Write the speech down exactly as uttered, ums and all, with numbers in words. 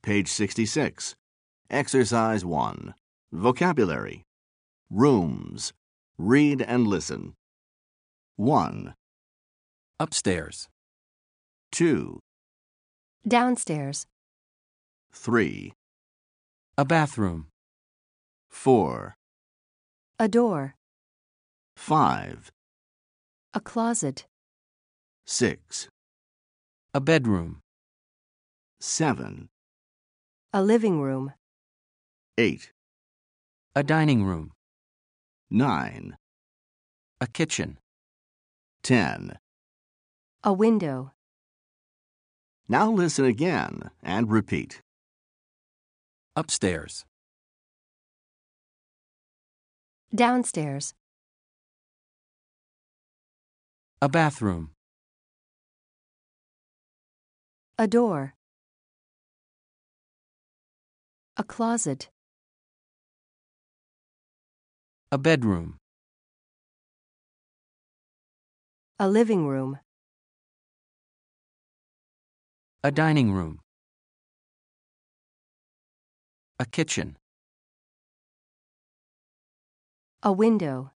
Page sixty-six. Exercise one. Vocabulary. Rooms. Read and listen. one, Upstairs. two, Downstairs. three, A bathroom. four, A door. five, A closet. six, A bedroom. seven, A living room. eight, A dining room. nine, A kitchen. ten. A window. Now listen again and repeat. Upstairs. Downstairs. A bathroom. A door. A closet. A bedroom. A living room. A dining room. A kitchen. A window.